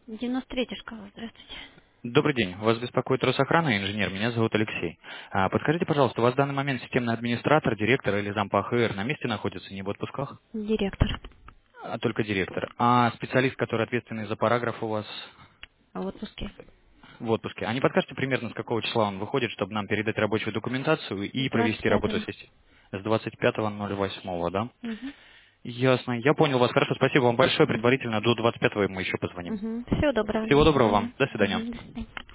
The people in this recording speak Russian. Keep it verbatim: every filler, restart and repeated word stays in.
девяносто третья школа, здравствуйте. Добрый день. Вас беспокоит Росохрана, инженер. Меня зовут Алексей. А, подскажите, пожалуйста, у вас в данный момент системный администратор, директор или зам по А Х Р на месте находится, не в отпусках? Директор. А только директор. А специалист, который ответственный за параграф у вас А в отпуске? в отпуске. А не подскажете примерно, с какого числа он выходит, чтобы нам передать рабочую документацию С и двадцать провести работу пятого. с системой? С двадцать пятого ноль восьмого, да? Угу. Ясно. Я понял вас. Хорошо. Спасибо вам большое. Угу. Предварительно до двадцать пятого мы еще позвоним. Угу. Всего доброго. Всего доброго Угу. вам. До свидания. Угу. До свидания.